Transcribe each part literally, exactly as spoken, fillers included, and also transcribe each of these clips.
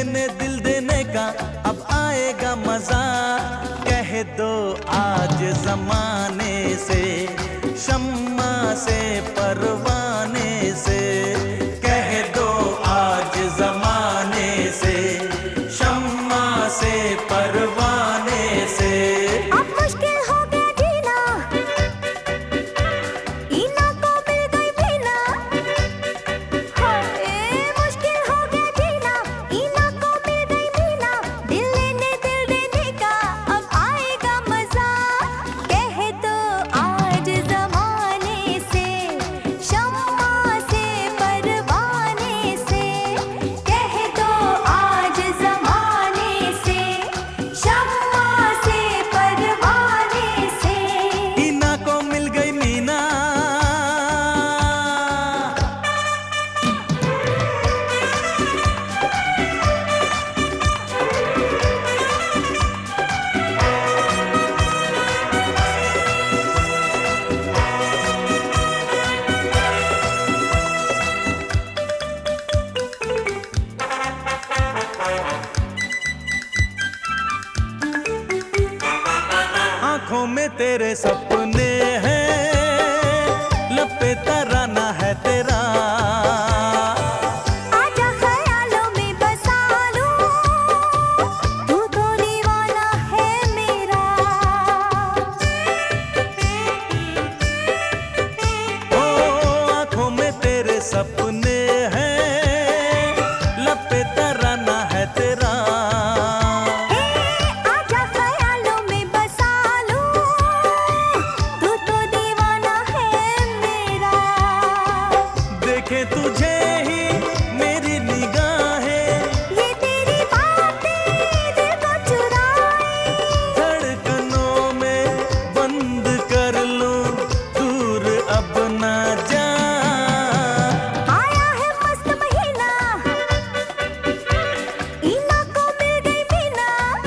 लेने दिल देने का अब आएगा मजा। कह दो आज जमाने से, शम्मा से परवाने से, कह दो आज जमाने से, शम्मा से परवाने से। अब मुश्किल हो गया जीना, इना को मिल गई बिना। हाय मुश्किल हो गया जीना, इना को मिल गई बिना। दिल लेने दिल देने का अब आएगा मजा। कह दो आज जमाने से, शम्मा से परवाने से, कह दो आज जमाने से, शम्मा से परवाने से। इना को मिल गई मीना। आंखों में तेरे सपने हैं, लब पे तराना है तेरा। आजा ख्यालों में बसा लूं, तू तो दीवाना है मेरा। ओ आंखों में तेरे सपने हैं, लब पे तराना है तेरा। आजा ख्यालों में बसा लूं, तू तो दीवाना है मेरा। देखे तुझे ही मेरी निगाहें, ये तेरी बातें दिल को चुराए। धड़कनों में बंद कर लूं, दूर अब ना जा। आया है मस्त महीना, इना को मिल गई मीना।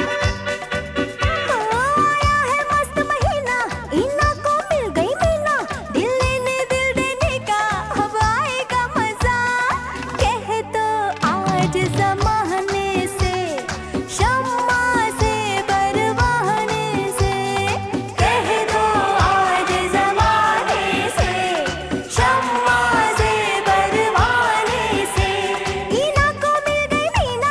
आया है मस्त महीना, इना को मिल गई मीना। दिल लेने दिल देने का अब आएगा मजा। कह दो आज जमाने से, शम्मा से परवाने से, कह दो आज जमाने से, शम्मा से परवाने से। इना को मिल गई मीना।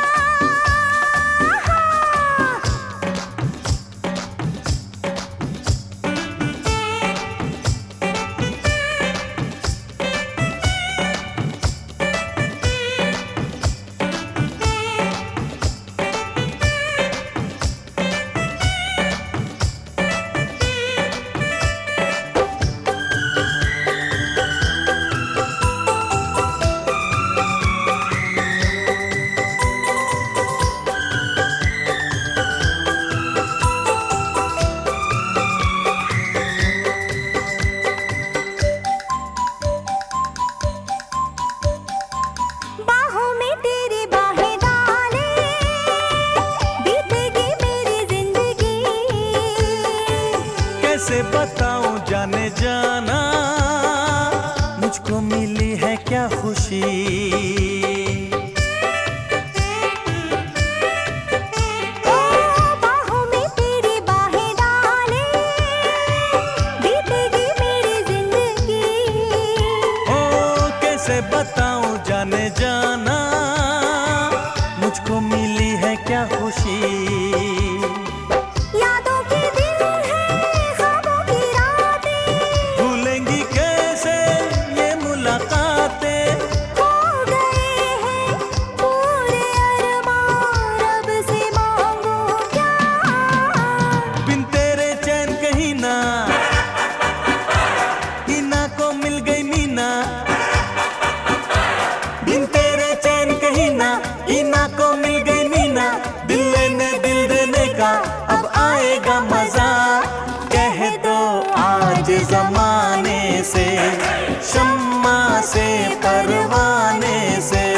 बाहों में तेरी बाहें डाले, बीतेगी मेरी जिंदगी। कैसे बताऊं जाने जाना, मुझको मिली है क्या खुशी। ओ बाहों में तेरी बाहें डाले, बीतेगी मेरी जिंदगी। ओ कैसे बताऊं जाने जाना, मुझको मिली है क्या खुशी। यादों के दिन हैं, ख्वाबों की रातें, भूलेंगी कैसे ये मुलाकातें। हो गए हैं पूरे अरमान, रब से मांगो क्या। बिन तेरे चैन कहीं ना, इना को मिल गई मीना। बिन तेरे चैन कहीं ना, इना को मिल गई मीना। दिल लेने दिल देने का अब आएगा मजा। कह दो आज जमाने से, शम्मा से परवाने से,